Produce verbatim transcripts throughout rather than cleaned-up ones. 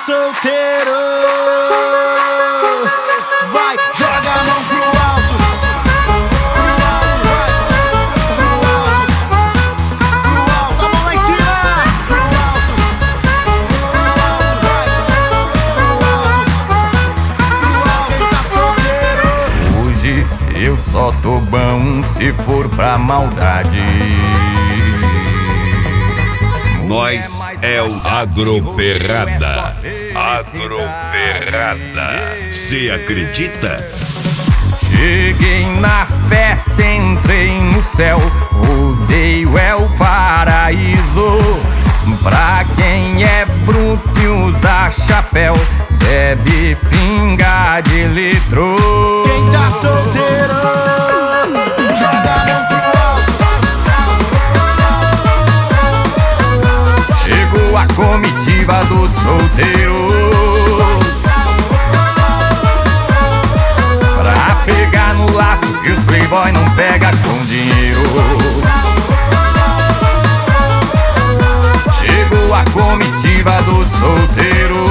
solteiro, vai, joga a mão pro alto, pro alto, vai, pro alto, pro alto, a mão lá em cima, pro alto, pro alto, vai, pro alto, pro alto, quem tá solteiro. Hoje eu só tô bom se for pra maldade. Nós é o Agroperrada. Agroperrada. Cê acredita? Cheguei na festa, entrei no céu. Rodeio é o paraíso. Pra quem é bruto e usa chapéu, bebe pinga de litro. Quem tá solteiro, joga a mão pro alto. Chegou a comitiva dos solteiros pra pegar no laço que os playboy não pega com dinheiro. Chegou a comitiva dos solteiros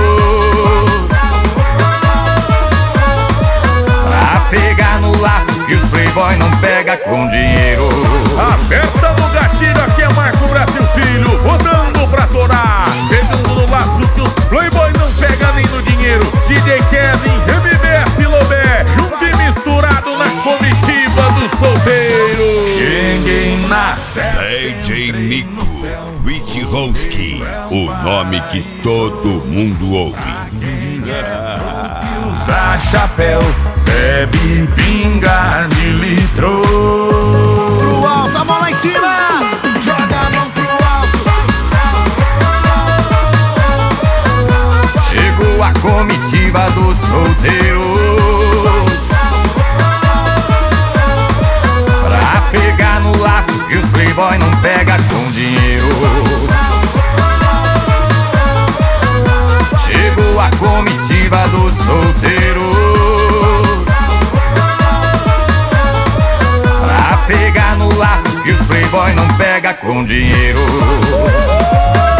pra pegar no laço que os playboy não pega com dinheiro. Aperta no gatilho, aqui é Marco Brasil Filho, rodando pra torar, pegando no laço que os playboy não pega nem no dinheiro. D J Kevin, M B F Lobé, junto e misturado na comitiva do solteiro. Cheguei na festa. D J Nico, Witchowski, o nome que todo mundo ouve. Usa chapéu, bebe pinga de litro. Pro alto, a mão lá em cima, joga a mão pro alto. Chegou a comitiva dos solteiros pra pegar no laço que os playboy não pega com dinheiro. Chegou a comitiva dos solteiros pra pegar no laço que os playboy não pega com dinheiro.